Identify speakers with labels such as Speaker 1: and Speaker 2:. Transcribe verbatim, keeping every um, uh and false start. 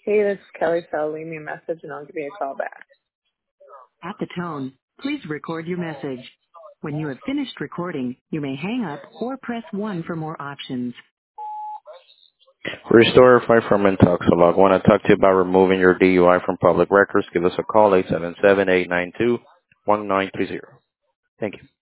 Speaker 1: Hey, this is Kelly Fell. Leave me a message and I'll give you a call back.
Speaker 2: At the tone, please record your message. When you have finished recording, you may hang up or press one for more options.
Speaker 3: Restore Fight from Intoxilog. Want to talk to you about removing your D U I from public records? Give us a call, eight seven seven, eight nine two, one nine three zero. Thank you.